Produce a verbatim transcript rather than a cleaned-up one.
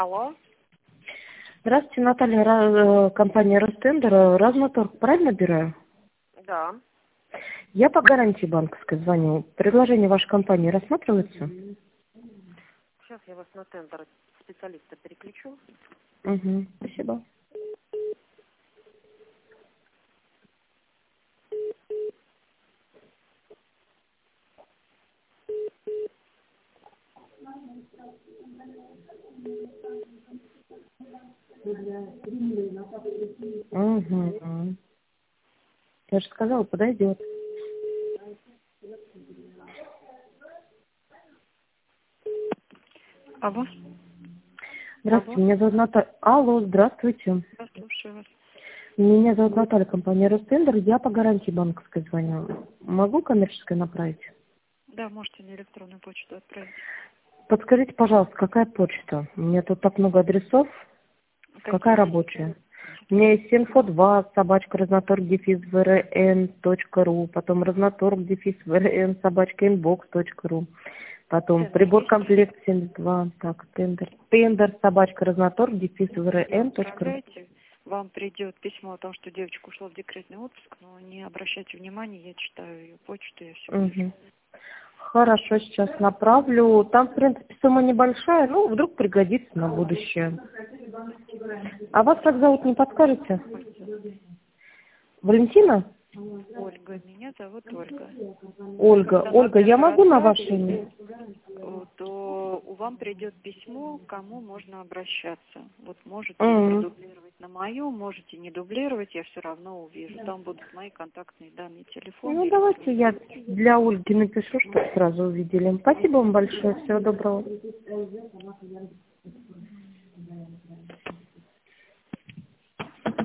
Алло. Здравствуйте, Наталья, Ра- э, компания Ростендер, э, Размоторг, правильно набираю? Да. Я по гарантии банковской звоню. Предложение вашей компании рассматривается? Сейчас я вас на тендер специалиста переключу. Угу, спасибо. Угу. Я же сказала, подойдет. Алло. Алло. Здравствуйте, меня зовут Наталья. Алло, здравствуйте. Я слушаю вас. Меня зовут Наталья, компания Ростендер. Я по гарантии банковской звоню. Могу коммерческое направить? Да, можете на электронную почту отправить. Подскажите, пожалуйста, какая почта? У меня тут так много адресов. Какая Какие есть? рабочая? У меня есть инфо два, собачка, разноторг, дефис, vrn точка ру, потом разноторг, дефис, vrn, собачка, инбокс точка ру, потом Тендер прибор есть? комплект семьдесят два, так, тендер, тендер, собачка, разноторг, дефис, Если vrn точка ру. отправляете, вам придет письмо о том, что девочка ушла в декретный отпуск, но не обращайте внимания, я читаю ее почту, я все вижу. Угу. Хорошо, сейчас направлю. Там, в принципе, сумма небольшая, ну, вдруг пригодится на будущее. А вас как зовут, не подскажете? Валентина? Ольга, меня зовут Ольга. Ольга. Когда вам Ольга, я тендер могу на ваше отправите, имя? э, то у вам придет письмо, к кому можно обращаться. Вот можете Мгм. продублировать на мою, можете не дублировать, я все равно увижу. Там будут мои контактные данные, телефон Ну, и давайте электронная я почта. для Ольги напишу, чтобы сразу увидели. Спасибо вам большое. Всего доброго.